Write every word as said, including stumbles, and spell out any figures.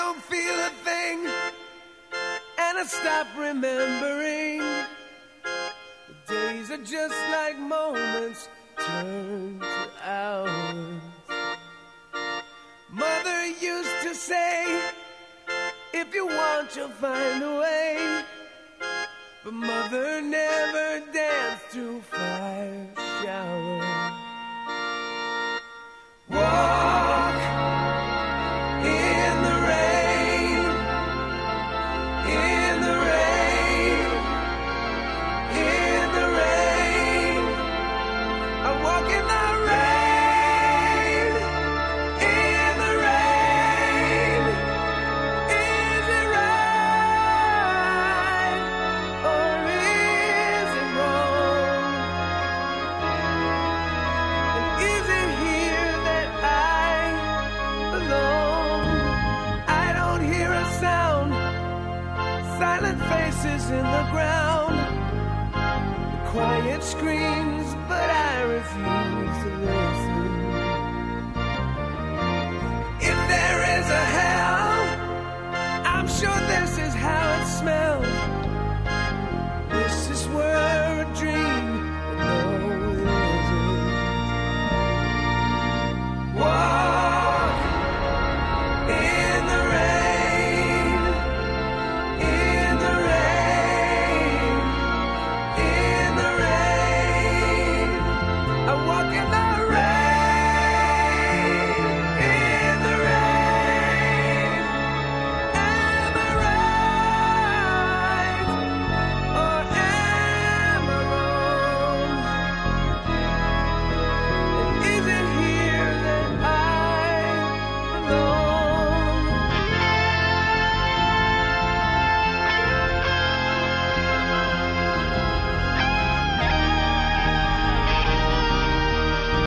don't feel a thing, and I stop remembering. The days are just like moments turned to hours. Mother used to say, if you want, you'll find a way. But Mother never danced through fire showers. Walk in the rain, in the rain, in the rain. I walk in the rain, in the rain. Is it right or is it wrong? And is it here that I belong? I don't hear a sound, silent faces in the ground, quiet screams, but I refuse to listen. If there is a hell, I'm sure there's